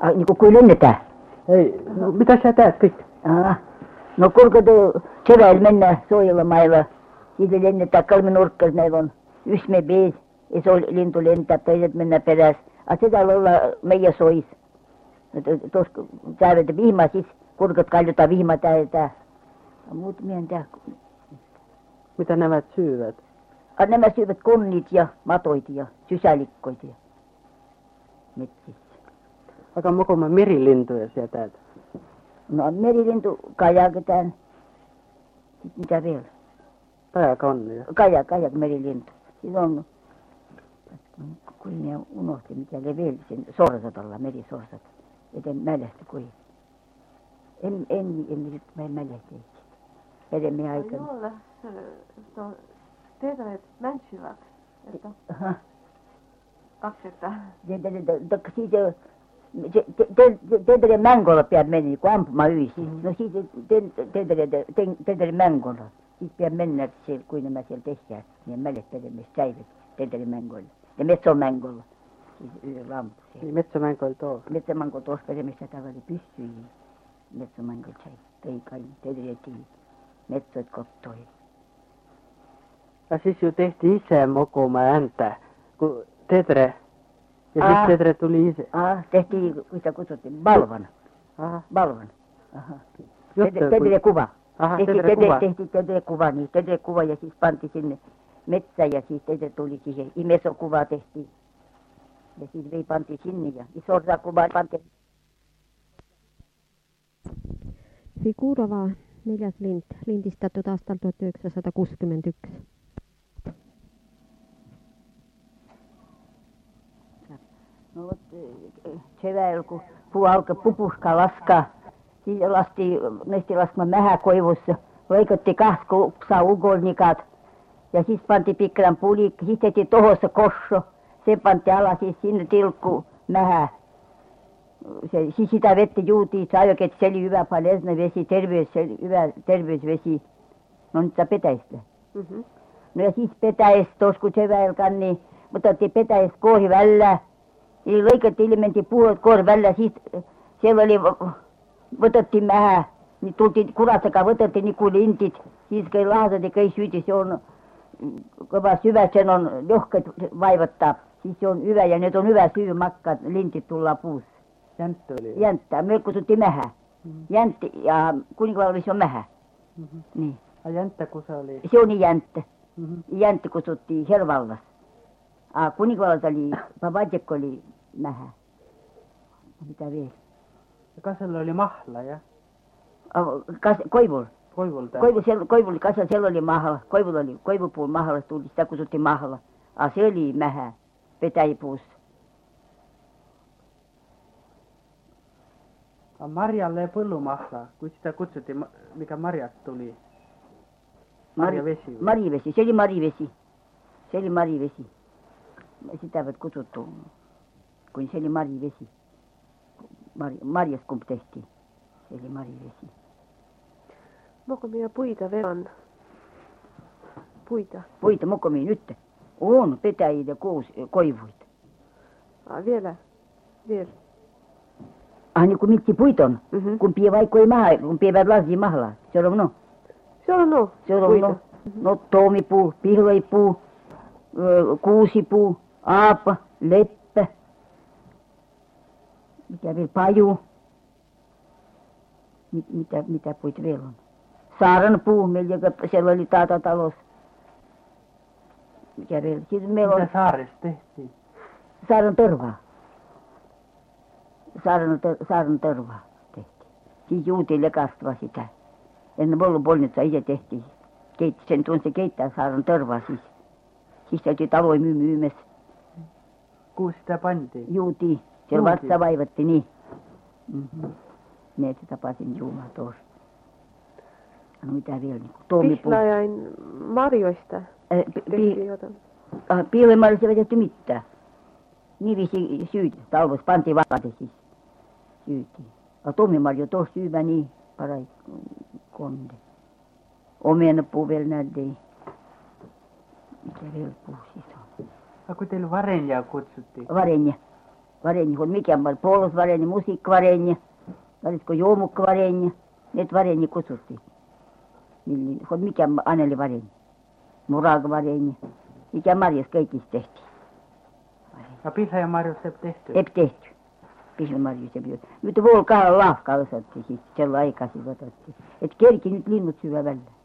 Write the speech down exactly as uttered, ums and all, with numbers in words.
Ai, niin kuin lennetään? Ei, no mitä sä teet sitten? Aha. No kulkee keväällä mennään suojelumailla. Siitä lennetään kolme nurkkaa, meillä on yksi me viisi. Iso lintu lentää, toiset mennään perässä. A sitä olla meidän sois. Tuossa täydet vihmaa, siis kurkat kaljotaan vihmaa täytetään. Muut minä en tiedä. Mitä nämä syövät? A nämä syövät konnit ja matoit ja sysälikkoit ja metsissä. Aika mokoma merilintuja sieltä täältä. No merilintu kajaketään. Sitten mitä vielä? Kajakonnia. Kajak, kajak merilintu. Siinä on, kun minä unohtin mikä leveli sen sorsatalla, merisorsat. Joten mälähti kuin. En, en, en nyt mä en mälähti. Edemme aikana. Joo, se on teetäneet mänsyvät. Että kaksi että. Siitä teetäneet mängolla päät meni, kun ampumaan yisi. No siitä teetäneet mängolla. Sitten pitää mennä siellä, kun nämä siellä tehdään. Niin mälähtelemistä säivet teetäneet mängolla. Ja metsämängolla. Siis lampu siellä. Niin metsämänkoilla tuolla. Metsämängolla tuossa peremistä tavallaan pystyy. Metsämängolla sai. Ei kai teetäneet metsät kottoi. Ja siis jo tehtiin isä mokoma ääntä, kun Tetre, ja sitten Tetre tuli isä. Ah, tehtiin, kun sitä kutsuttiin, Balvan. Aha. Balvan. Aha. Jotta Tetre kuva. Aha, tehtiin Tetre kuva. Tehtiin Tetre kuva, niin Tetre kuva ja siis pantiin sinne metsään ja siis Tetre tuli siihen. Imeso kuva tehtiin. Ja siis vei pantiin sinne ja iso kuva pantiin. Figurova, neljäs lint, lintistetty taas tuhatyhdeksänsataakuusikymmentäyksi. No keväällä kun puu alkoi pupuskaa laskaa, siis lasti, näistä laskemaan mähäkoivussa, leikattiin kaksi kupsaa ugolnikat ja siis pantiin pikkuinen pulikka, siis tehtiin tohossa kosso, se pantiin alas, siis sinne tilkku mähä. Se, siis sitä vettä juutiin, sai oikein, se oli hyvä paljon vesi, terveys, se oli hyvä terveysvesi. No nyt saa petäistä. Mm-hmm. No ja siis petäistä, tuossa kun keväällä niin, mutta otettiin petäistä koohi vällä. Eli leikattiin, mentiin puolet koohi vällä, sitten siellä oli, otettiin mähä, niin tultiin kurastakaan, otettiin niin kuin lintit. Siis kun lahdat ja kai syyti, se on kova syvä, sen on johkeet vaivattaa. Siis se on hyvä ja nyt on hyvä syy makkaa, lintit tullaan puussa. Jänttö oli. Jänttää, me kutsuttiin mähä. Mm-hmm. Jäntti ja kuninkaalla se on mähä. Mm-hmm. Niin. A jänttä kun se oli? Se on jäntte. Mm-hmm. Jäntte kutsuttiin Hervallas. A kuninkaalla oli, Pavadjekko oli mähä. Mitä vielä? Ja kasalla oli mahla ja? Kas, koivulla. Koivulta? Koivu, siellä, koivulla, kasa, siellä oli mahla. Koivulla oli, koivupuun mahla tuli, sitä kutsuttiin mahla. A se oli mähä, petäjipuussa. A Marjalle põllumahla, kun sitä kutsuttiin, mikä marjasta tuli? Marjavesi. Marjavesi, se oli marjavesi. Se oli marjavesi. Sitä eivät kutsuttu, kun se oli marjavesi. Mar, marjas kun tehtiin, se oli marjavesi. Mokomia puita veran. Puita. Puita mokomia nyt. On petäjiä ja kuusi koivuita. Ah, vielä. Vielä. Ah, niin kuin mitkä puita on. Mm-hmm. Kun pie vaikka ei maha, kun pievät lasia mahlaa. Se on no. Se on no. Se on no. Mm-hmm. No toomipuu, pihlaipuu, kuusipuu, aapa, leppä. Mikä vielä paju. Mit, mitä, mitä puita vielä on? Saaranpuu, meillä siellä oli tatatalossa. Mikä vielä? Sitten meillä on... Mitä saaressa tehtiin? Saaran törvää. Saaran, saaran törvää tehtiin. Siis juutiin lekastua sitä. Ennen vollupolnitsa itse tehtiin. Keitti sen tuon se keittää saaran törvää siis. Siis täytyy taloja myy myymessä. Kuusi sitä pantiin? Juutiin. Siellä vatsa vaivatti niin. Mm-hmm. Ne tapasin juumaa tuossa. No mitä vielä? Niin tuomipuu. Pihlajain marjoista Äh, tehtiin jotain. Ah, piilemarjoista ei tehty mitään. Niin visi syyti. Talvessa pantiin vaate siis. Syytiin. A tuomimarjo tuossa syvä niin parai konde. Omenapuu vielä näytiin. Mikä vielä puu siis on? A kun teillä varenjaa kutsuttiin? Varenja. vareni, kun mikä on puolusvareni, musiikkivareni, valitko juomukkavareni, ne vareni kutsuttiin. Niin, kun mikä on Anneli vareni, murakavareni, mikä marjas kaikista tehtiin. Ja Pihla ja Marjus ei tehty? Ei tehty. Pihla marjus ei tehty. Nyt vuonna kahden lahkaa osattiin sitten, sillä aikaa otettiin. Että kerki nyt linnut syvä välillä.